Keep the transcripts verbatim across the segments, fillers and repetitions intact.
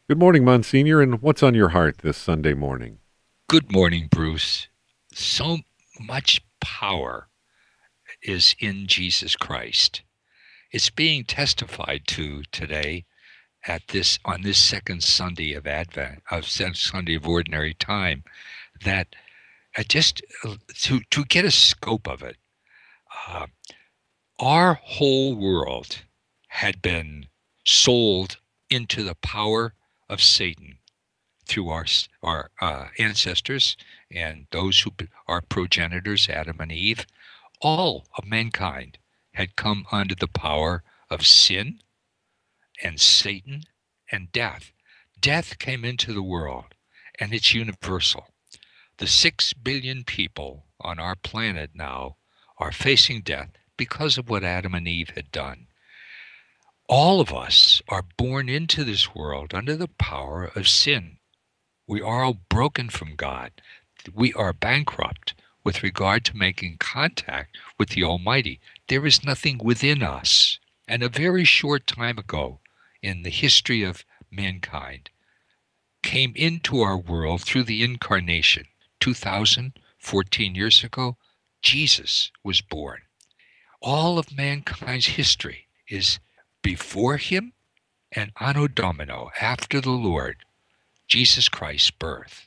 Good morning, Monsignor, and what's on your heart this Sunday morning? Good morning, Bruce. So much power is in Jesus Christ. It's being testified to today at this on this second Sunday of Advent, of Sunday of Ordinary Time, that uh, just uh, to to get a scope of it, uh, our whole world had been sold into the power of Satan through our our uh, ancestors and those who are progenitors, Adam and Eve. All of mankind had come under the power of sin and Satan and death. Death came into the world, and it's universal. The six billion people on our planet now are facing death because of what Adam and Eve had done. All of us are born into this world under the power of sin. We are all broken from God. We are bankrupt with regard to making contact with the Almighty. There is nothing within us. And a very short time ago in the history of mankind came into our world through the incarnation. two thousand fourteen years ago, Jesus was born. All of mankind's history is before him and Anno Domino, after the Lord, Jesus Christ's birth.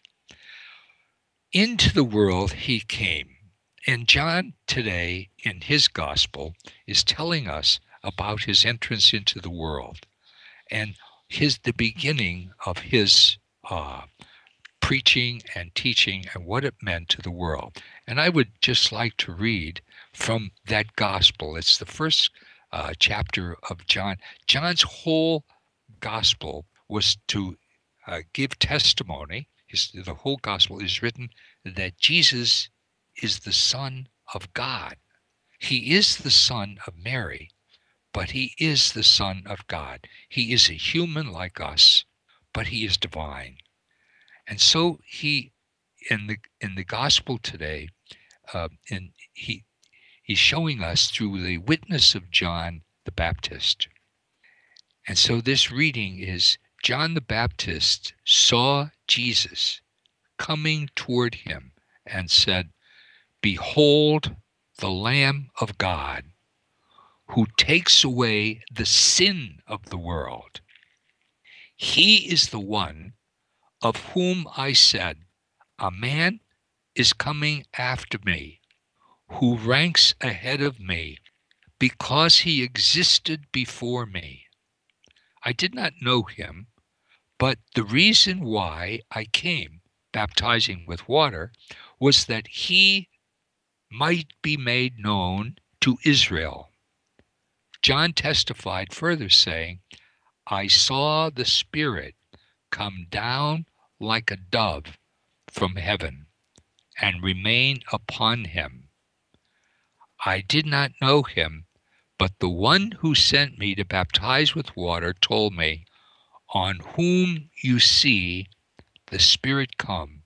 Into the world he came. And John today in his gospel is telling us about his entrance into the world and his the beginning of his uh, preaching and teaching and what it meant to the world. And I would just like to read from that gospel. It's the first uh, chapter of John. John's whole gospel was to uh, give testimony. His, the whole gospel is written that Jesus is the Son of God. He is the Son of Mary, but he is the Son of God. He is a human like us, but he is divine. And so he, in the in the gospel today, uh, and he he's showing us through the witness of John the Baptist. And so this reading is John the Baptist saw Jesus coming toward him and said, "Behold the Lamb of God who takes away the sin of the world. He is the one of whom I said, a man is coming after me, who ranks ahead of me because he existed before me. I did not know him, but the reason why I came baptizing with water was that he might be made known to Israel." John testified further, saying, "I saw the Spirit come down like a dove from heaven and remain upon him. I did not know him, but the one who sent me to baptize with water told me, 'On whom you see the Spirit come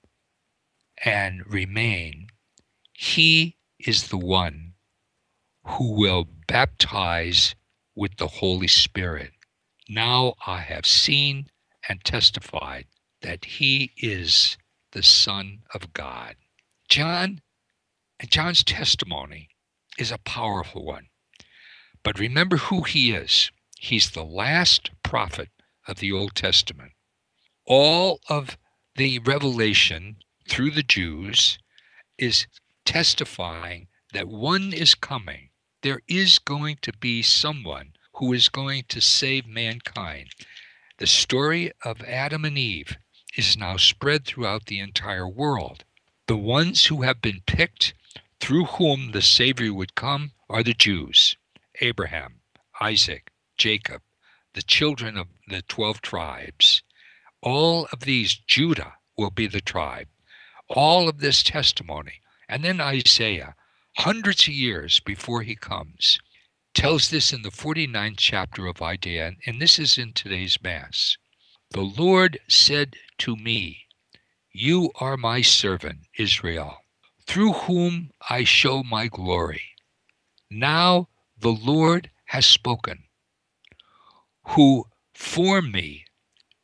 and remain, he is the one who will baptize with the Holy Spirit.' Now I have seen and testified that he is the Son of God." John and John's testimony is a powerful one. But remember who he is. He's the last prophet of the Old Testament. All of the revelation through the Jews is testifying that one is coming. There is going to be someone who is going to save mankind. The story of Adam and Eve is now spread throughout the entire world. The ones who have been picked through whom the Savior would come are the Jews: Abraham, Isaac, Jacob, the children of the twelve tribes. All of these, Judah will be the tribe. All of this testimony. And then Isaiah, hundreds of years before he comes, tells this in the forty-ninth chapter of Isaiah, and this is in today's Mass. "The Lord said to me, you are my servant, Israel, through whom I show my glory. Now the Lord has spoken, who formed me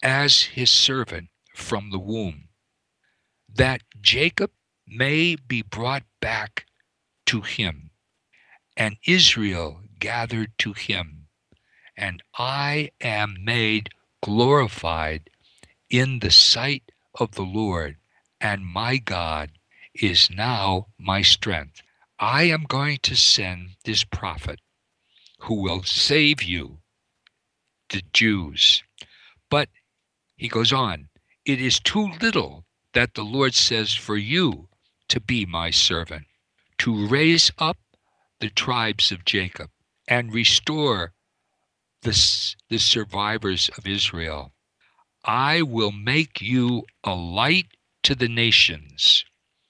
as his servant from the womb, that Jacob may be brought back to him, and Israel gathered to him, and I am made glorified in the sight of the Lord, and my God is now my strength. I am going to send this prophet who will save you, the Jews. But he goes on, it is too little that the Lord says for you to be my servant, to raise up the tribes of Jacob and restore the, the survivors of Israel. I will make you a light to the nations,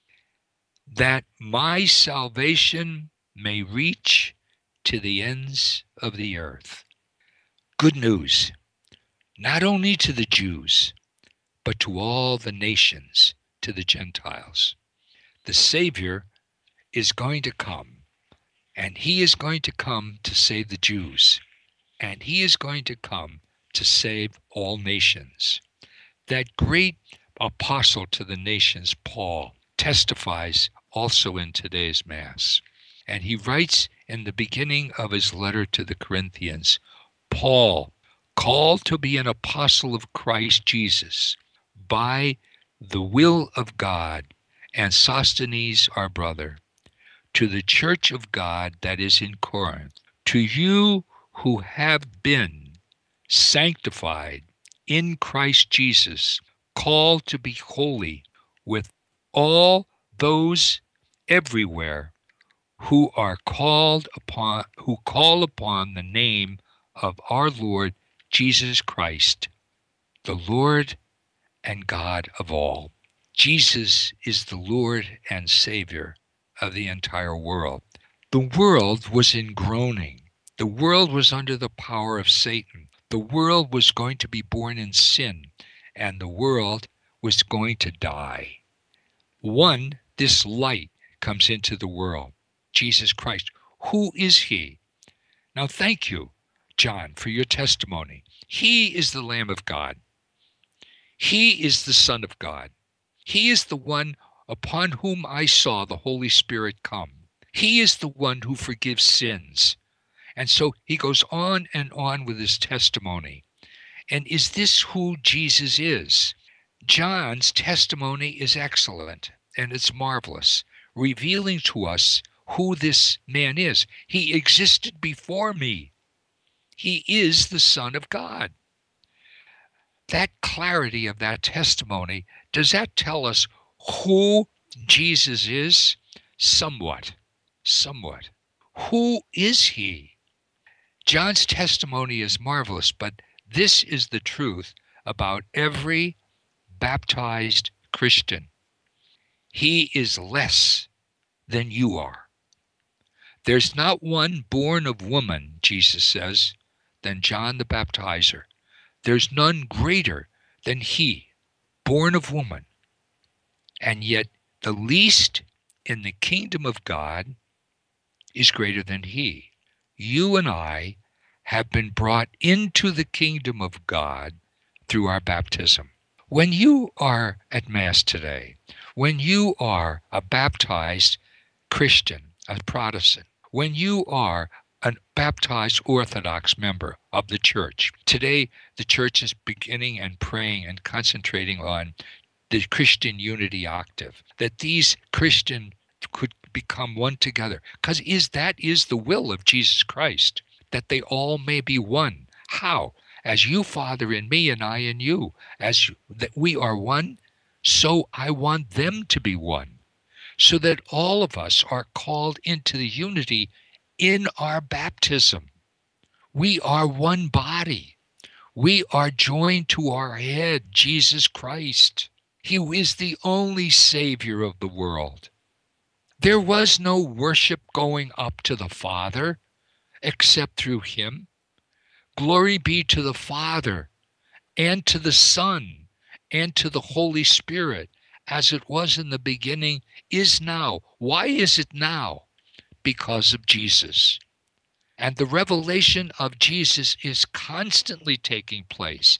that my salvation may reach to the ends of the earth. Good news, not only to the Jews, but to all the nations, to the Gentiles. The Savior is going to come, and he is going to come to save the Jews, and he is going to come to save all nations. That great apostle to the nations, Paul, testifies also in today's Mass. And he writes in the beginning of his letter to the Corinthians, Paul, called to be an apostle of Christ Jesus by the will of God, and Sosthenes our brother, to the church of God that is in Corinth, to you who have been sanctified in Christ Jesus, called to be holy, with all those everywhere who are called upon, who call upon the name of our Lord Jesus Christ, the Lord and God of all. Jesus is the Lord and Savior of the entire world. The world was in groaning. The world was under the power of Satan. The world was going to be born in sin, and the world was going to die. One, this light comes into the world, Jesus Christ. Who is he? Now, thank you, John, for your testimony. He is the Lamb of God. He is the Son of God. He is the one upon whom I saw the Holy Spirit come. He is the one who forgives sins. And so he goes on and on with his testimony. And is this who Jesus is? John's testimony is excellent, and it's marvelous, revealing to us who this man is. He existed before me. He is the Son of God. That clarity of that testimony, does that tell us who Jesus is? Somewhat. Somewhat. Who is he? John's testimony is marvelous, but this is the truth about every baptized Christian. He is less than you are. There's not one born of woman, Jesus says, than John the Baptizer. There's none greater than he, born of woman. And yet the least in the kingdom of God is greater than he. You and I have been brought into the kingdom of God through our baptism. When you are at Mass today, when you are a baptized Christian, a Protestant, when you are a baptized Orthodox member of the church, today the church is beginning and praying and concentrating on the Christian unity octave, that these Christian could become one together, because is that is the will of Jesus Christ, that they all may be one. How? As you, Father, in me and I in you, as you, that we are one, so I want them to be one, so that all of us are called into the unity in our baptism. We are one body. We are joined to our head, Jesus Christ. He is the only Savior of the world. There was no worship going up to the Father except through him. Glory be to the Father, and to the Son, and to the Holy Spirit, as it was in the beginning, is now. Why is it now? Because of Jesus. And the revelation of Jesus is constantly taking place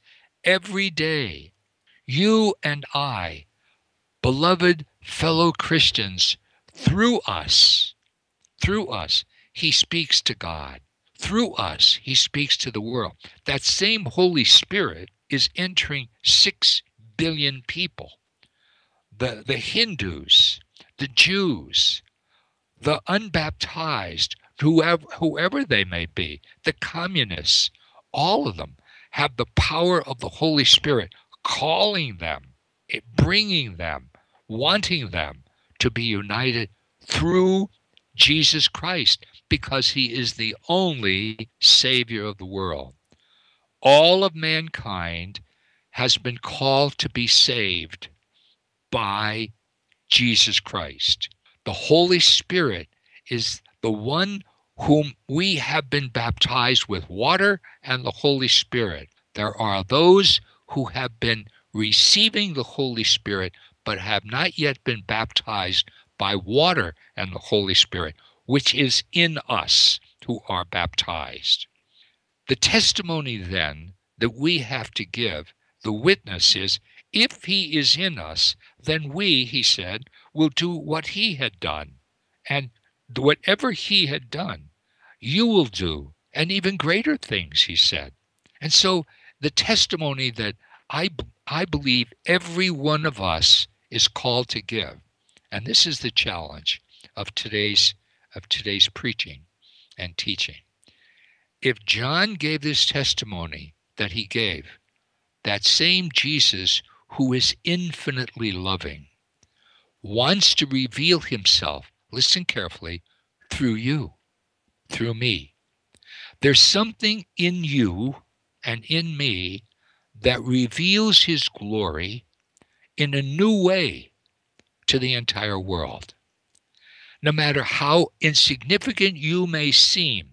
every day. You and I, beloved fellow Christians, through us, through us, he speaks to God. Through us, he speaks to the world. That same Holy Spirit is entering six billion people. The, the Hindus, the Jews, the unbaptized, whoever, whoever they may be, the communists, all of them have the power of the Holy Spirit calling them, bringing them, wanting them to be united through Jesus Christ, because he is the only Savior of the world. All of mankind has been called to be saved by Jesus Christ. The Holy Spirit is the one whom we have been baptized with water and the Holy Spirit. There are those who have been receiving the Holy Spirit but have not yet been baptized by water and the Holy Spirit, which is in us who are baptized. The testimony then that we have to give, the witness is, if he is in us, then we, he said, will do what he had done. And whatever he had done, you will do, and even greater things, he said. And so the testimony that I, I believe every one of us is called to give, and this is the challenge of today's, of today's preaching and teaching. If John gave this testimony that he gave, that same Jesus who is infinitely loving wants to reveal himself, listen carefully, through you, through me. There's something in you and in me that reveals his glory in a new way to the entire world. No matter how insignificant you may seem,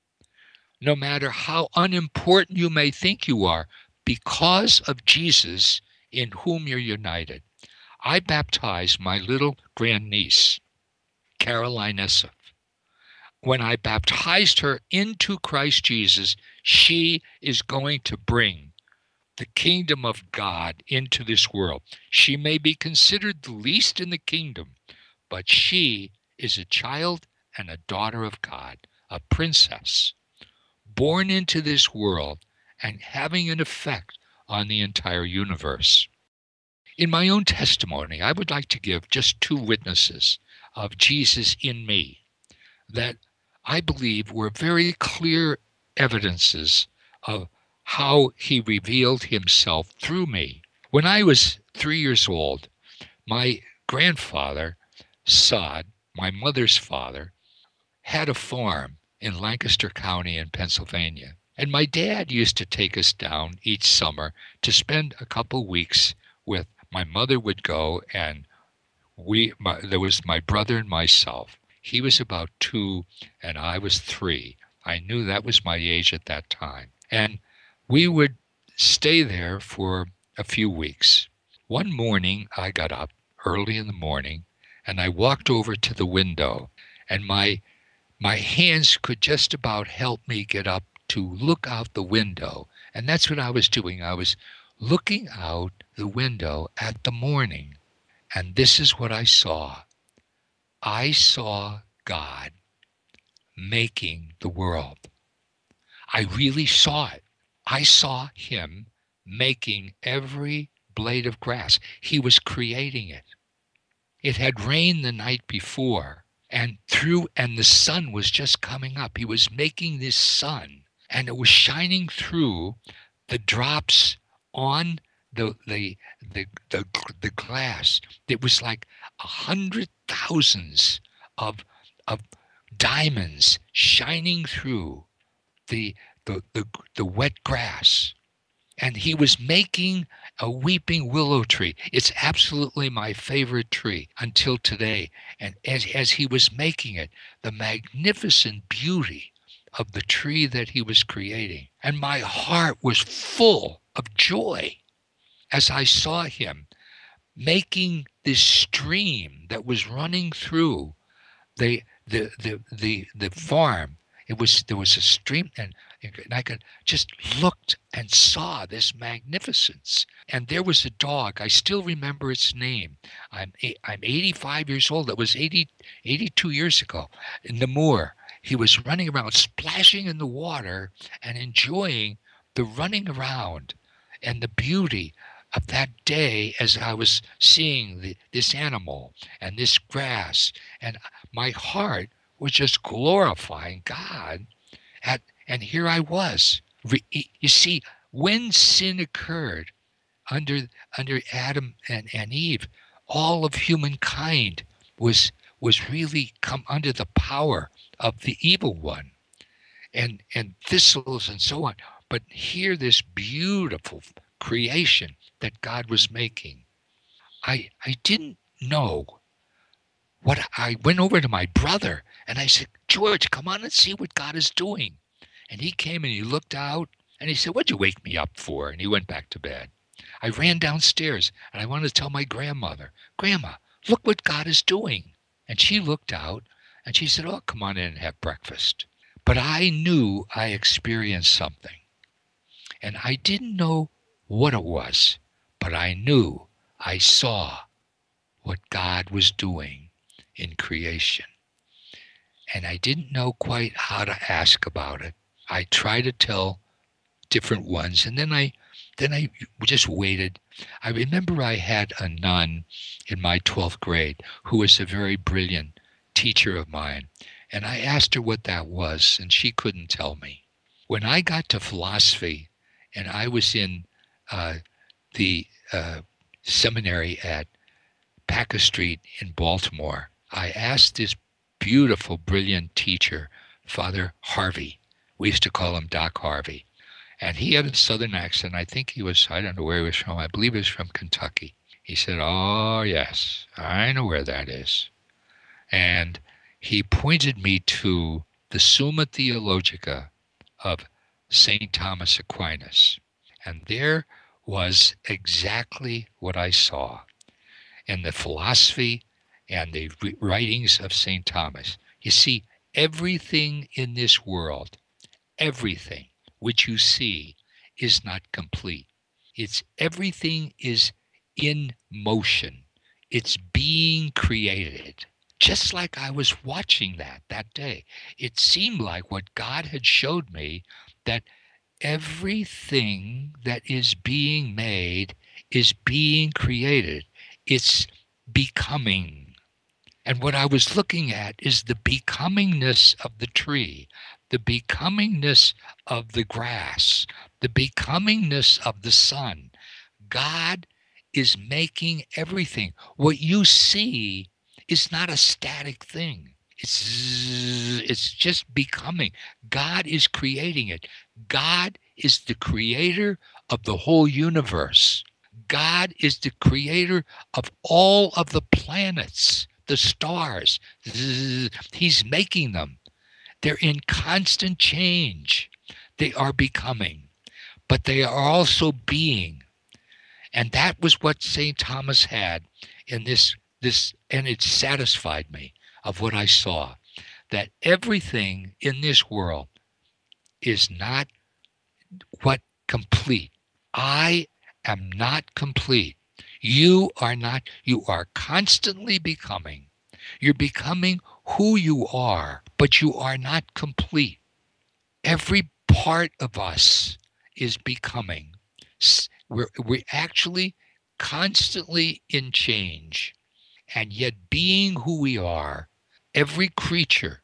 no matter how unimportant you may think you are, because of Jesus in whom you're united. I baptized my little grandniece, Caroline Esseff. When I baptized her into Christ Jesus, she is going to bring the kingdom of God into this world. She may be considered the least in the kingdom, but she is a child and a daughter of God, a princess, born into this world and having an effect on the entire universe. In my own testimony, I would like to give just two witnesses of Jesus in me that I believe were very clear evidences of how he revealed himself through me. When I was three years old, my grandfather, Sod, my mother's father, had a farm in Lancaster County in Pennsylvania. And my dad used to take us down each summer to spend a couple weeks with, my mother would go, and we, my, there was my brother and myself. He was about two and I was three. I knew that was my age at that time. And we would stay there for a few weeks. One morning I got up early in the morning and I walked over to the window, and my my hands could just about help me get up to look out the window. And that's what I was doing. I was looking out the window at the morning. And this is what I saw. I saw God making the world. I really saw it. I saw him making every blade of grass. He was creating it. It had rained the night before, and through, and the sun was just coming up. He was making this sun, and it was shining through the drops on the the the the, the glass. It was like a hundred thousands of of diamonds shining through the the the, the wet grass. And he was making a weeping willow tree. It's absolutely my favorite tree until today. And as, as he was making it, the magnificent beauty of the tree that he was creating. And my heart was full of joy as I saw him making this stream that was running through the the the the, the farm. It was there was a stream, and And I could just looked and saw this magnificence. And there was a dog. I still remember its name. I'm I'm eighty-five years old. It was eighty, eighty-two years ago in Namur. He was running around, splashing in the water and enjoying the running around and the beauty of that day as I was seeing the, this animal and this grass. And my heart was just glorifying God at and here I was. You see, when sin occurred under under Adam and, and Eve, all of humankind was was really come under the power of the evil one, and and thistles and so on. But here, this beautiful creation that God was making, I I didn't know what. I went over to my brother and I said, George, come on and see what God is doing. And he came and he looked out and he said, what'd you wake me up for? And he went back to bed. I ran downstairs and I wanted to tell my grandmother, Grandma, look what God is doing. And she looked out and she said, oh, come on in and have breakfast. But I knew I experienced something. And I didn't know what it was, but I knew I saw what God was doing in creation. And I didn't know quite how to ask about it. I tried to tell different ones, and then I then I just waited. I remember I had a nun in my twelfth grade who was a very brilliant teacher of mine, and I asked her what that was, and she couldn't tell me. When I got to philosophy, and I was in uh, the uh, seminary at Packer Street in Baltimore, I asked this beautiful, brilliant teacher, Father Harvey. We used to call him Doc Harvey. And he had a southern accent. I think he was, I don't know where he was from. I believe he was from Kentucky. He said, oh, yes, I know where that is. And he pointed me to the Summa Theologica of Saint Thomas Aquinas. And there was exactly what I saw in the philosophy and the writings of Saint Thomas. You see, everything in this world, everything which you see is not complete. It's everything is in motion. It's being created. Just like I was watching that that day, it seemed like what God had showed me, that everything that is being made is being created. It's becoming. And what I was looking at is the becomingness of the tree, the becomingness of the grass, the becomingness of the sun. God is making everything. What you see is not a static thing. It's, it's just becoming. God is creating it. God is the creator of the whole universe. God is the creator of all of the planets, the stars. He's making them. They're in constant change. They are becoming, but they are also being. And that was what Saint Thomas had in this, this, and it satisfied me of what I saw, that everything in this world is not what complete. I am not complete. You are not. You are constantly becoming. You're becoming who you are, but you are not complete. Every part of us is becoming. We're, we're actually constantly in change, and yet being who we are, every creature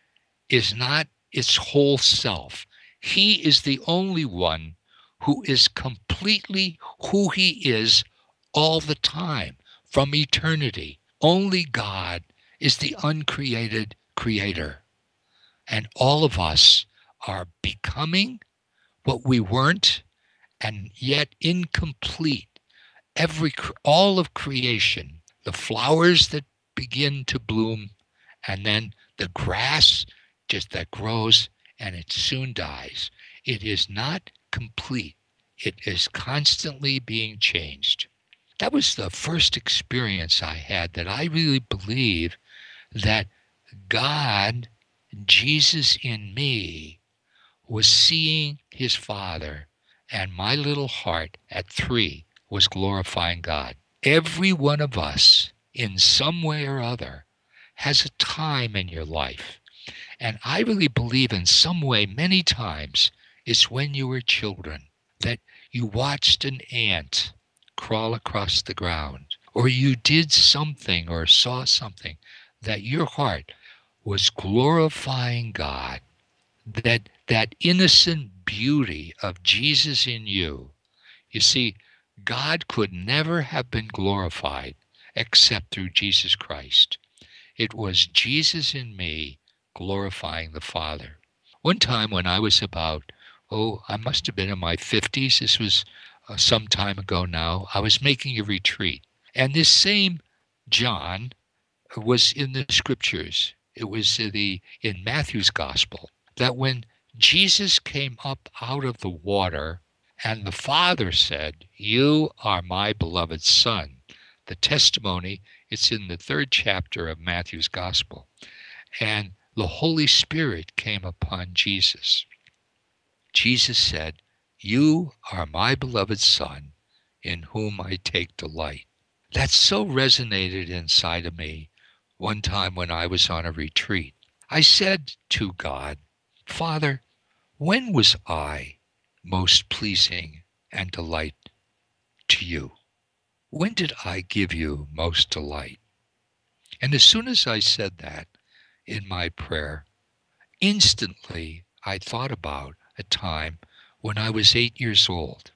is not its whole self. He is the only one who is completely who he is all the time, from eternity. Only God is the uncreated creator. And all of us are becoming what we weren't, and yet incomplete. Every, all of creation, the flowers that begin to bloom, and then the grass just that grows and it soon dies. It is not complete. It is constantly being changed. That was the first experience I had, that I really believe that God, Jesus in me, was seeing his Father, and my little heart at three was glorifying God. Every one of us, in some way or other, has a time in your life. And I really believe in some way, many times, it's when you were children that you watched an ant crawl across the ground, or you did something or saw something that your heart was glorifying God, that that innocent beauty of Jesus in you. You see, God could never have been glorified except through Jesus Christ. It was Jesus in me glorifying the Father. One time when I was about, oh, I must have been in my fifties, this was uh, some time ago now, I was making a retreat. And this same John was in the scriptures. It was the in Matthew's gospel that when Jesus came up out of the water and the Father said, "You are my beloved Son." The testimony, it's in the third chapter of Matthew's gospel. And the Holy Spirit came upon Jesus. Jesus said, "You are my beloved Son, in whom I take delight." That so resonated inside of me one time when I was on a retreat. I said to God, "Father, when was I most pleasing and delight to you? When did I give you most delight?" And as soon as I said that in my prayer, instantly I thought about a time when I was eight years old.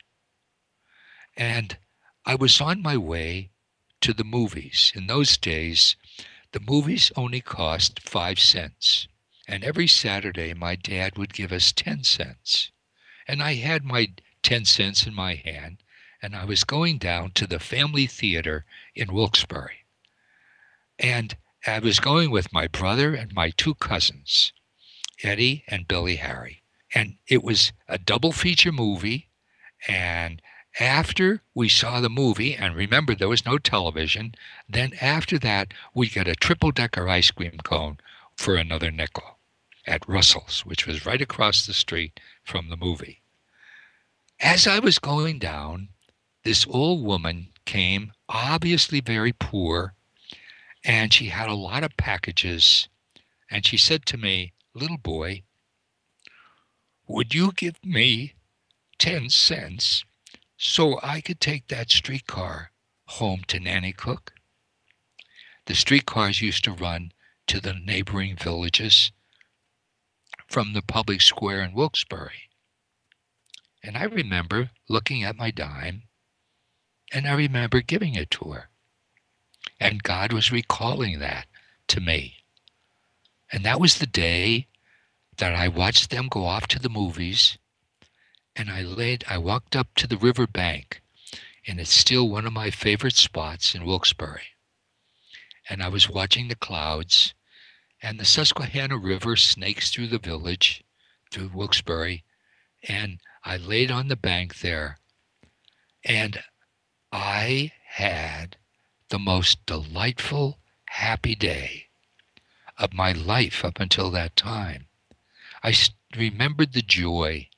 And I was on my way to the movies. In those days, the movies only cost five cents. And every Saturday, my dad would give us ten cents. And I had my ten cents in my hand, and I was going down to the family theater in Wilkes-Barre. And I was going with my brother and my two cousins, Eddie and Billy Harry. And it was a double feature movie. And after we saw the movie, and remember there was no television, then after that we got a triple-decker ice cream cone for another nickel at Russell's, which was right across the street from the movie. As I was going down, this old woman came, obviously very poor, and she had a lot of packages, and she said to me, "Little boy, would you give me ten cents so I could take that streetcar home to Nanticoke?" The streetcars used to run to the neighboring villages from the public square in Wilkes-Barre. And I remember looking at my dime, and I remember giving it to her. And God was recalling that to me. And that was the day that I watched them go off to the movies, and I laid, I walked up to the river bank, and it's still one of my favorite spots in Wilkes-Barre. And I was watching the clouds, and the Susquehanna River snakes through the village, through Wilkes-Barre, and I laid on the bank there, and I had the most delightful, happy day of my life up until that time. I remembered the joy.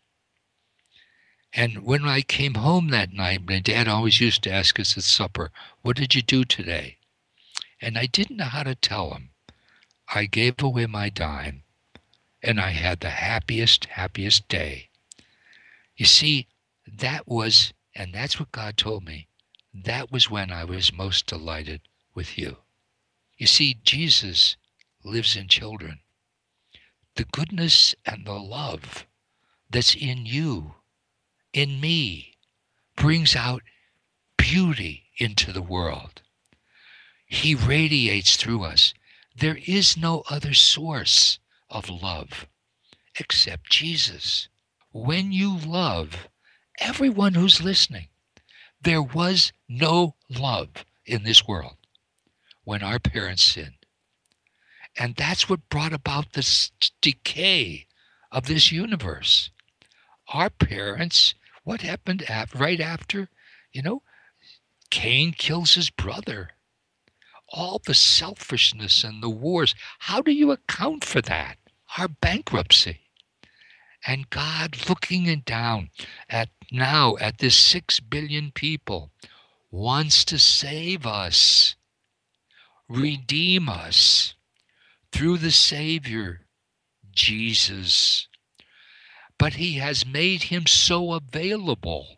And when I came home that night, my dad always used to ask us at supper, "What did you do today?" And I didn't know how to tell him. I gave away my dime, and I had the happiest, happiest day. You see, that was, and that's what God told me, that was when I was most delighted with you. You see, Jesus lives in children. The goodness and the love that's in you, in me, brings out beauty into the world. He radiates through us. There is no other source of love except Jesus. When you love everyone who's listening, there was no love in this world when our parents sinned. And that's what brought about this decay of this universe. Our parents, what happened right after, you know, Cain kills his brother. All the selfishness and the wars. How do you account for that? Our bankruptcy. And God looking down at now at this six billion people wants to save us, redeem us through the Savior, Jesus. But he has made him so available.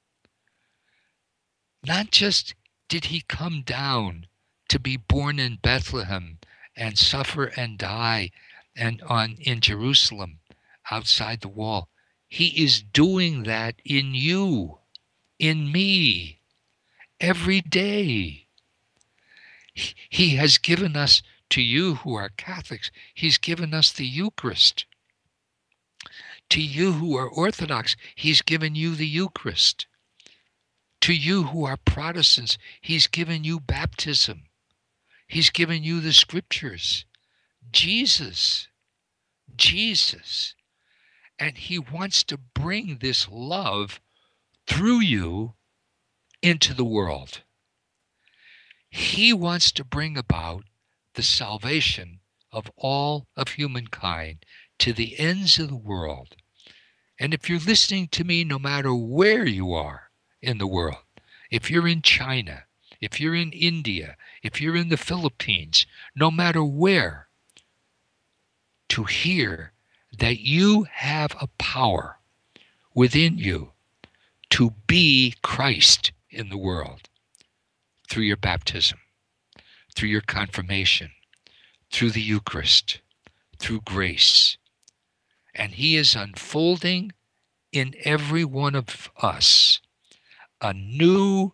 Not just did he come down to be born in Bethlehem and suffer and die and on in Jerusalem outside the wall. He is doing that in you, in me, every day. He, he has given us, to you who are Catholics, he's given us the Eucharist. To you who are Orthodox, he's given you the Eucharist. To you who are Protestants, he's given you baptism. He's given you the scriptures. Jesus. Jesus. And he wants to bring this love through you into the world. He wants to bring about the salvation of all of humankind to the ends of the world. And if you're listening to me, no matter where you are in the world, if you're in China, if you're in India, if you're in the Philippines, no matter where, to hear that you have a power within you to be Christ in the world through your baptism, through your confirmation, through the Eucharist, through grace. And he is unfolding in every one of us a new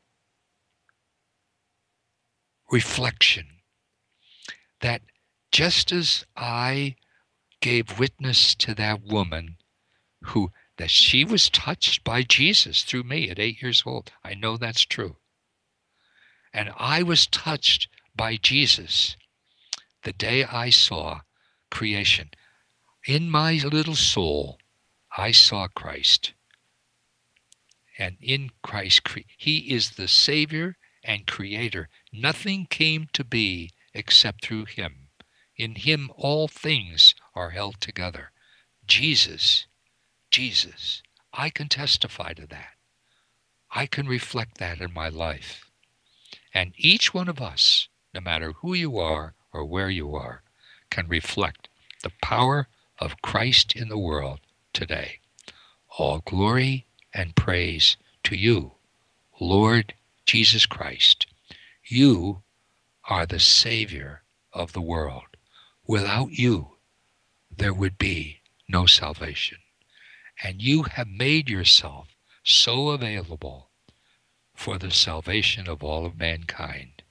reflection that just as I gave witness to that woman who, that she was touched by Jesus through me at eight years old. I know that's true. And I was touched by Jesus the day I saw creation. In my little soul, I saw Christ. And in Christ, he is the Savior and Creator. Nothing came to be except through him. In him all things are held together. Jesus, Jesus, I can testify to that. I can reflect that in my life. And each one of us, no matter who you are or where you are, can reflect the power of Christ in the world today. All glory and praise to you, Lord Jesus Christ. You are the Savior of the world. Without you, there would be no salvation. And you have made yourself so available for the salvation of all of mankind.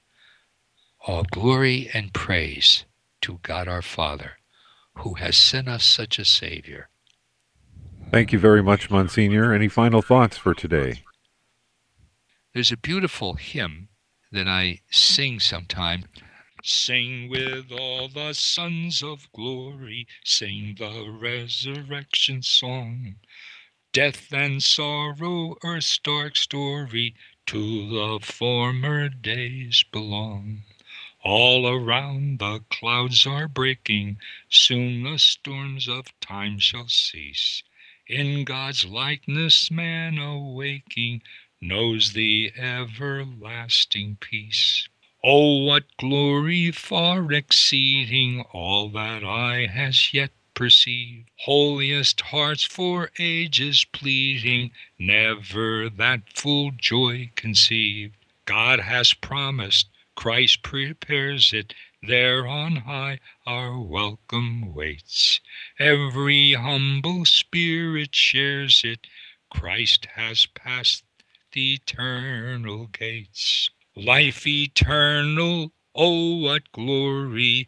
All glory and praise to God our Father, who has sent us such a Savior. Thank you very much, Monsignor. Any final thoughts for today? There's a beautiful hymn that I sing sometime. Sing with all the sons of glory, sing the resurrection song. Death and sorrow, earth's dark story, to the former days belong. All around the clouds are breaking, soon the storms of time shall cease. In God's likeness man awaking, knows the everlasting peace. Oh, what glory far exceeding all that eye has yet perceived. Holiest hearts for ages pleading, never that full joy conceived. God has promised, Christ prepares it, there on high our welcome waits. Every humble spirit shares it, Christ has passed the eternal gates. Life eternal, oh what glory,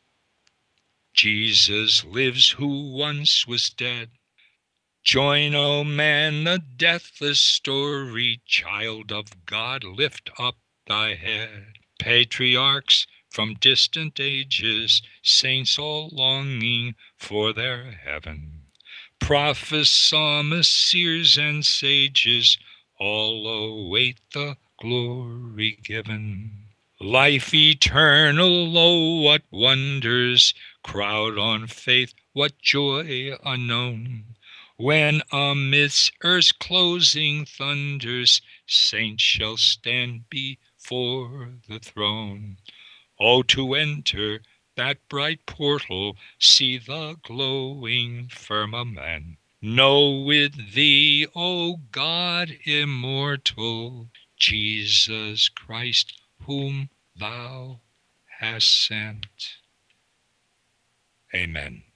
Jesus lives who once was dead. Join, O man, the deathless story, child of God, lift up thy head. Patriarchs from distant ages, saints all longing for their heaven. Prophets, psalmists, seers, and sages, all await the glory given. Life eternal, oh, what wonders crowd on faith, what joy unknown. When amidst earth's closing thunders, saints shall stand before the throne. Oh, to enter that bright portal, see the glowing firmament. Know with thee, O God immortal, Jesus Christ, whom thou hast sent. Amen.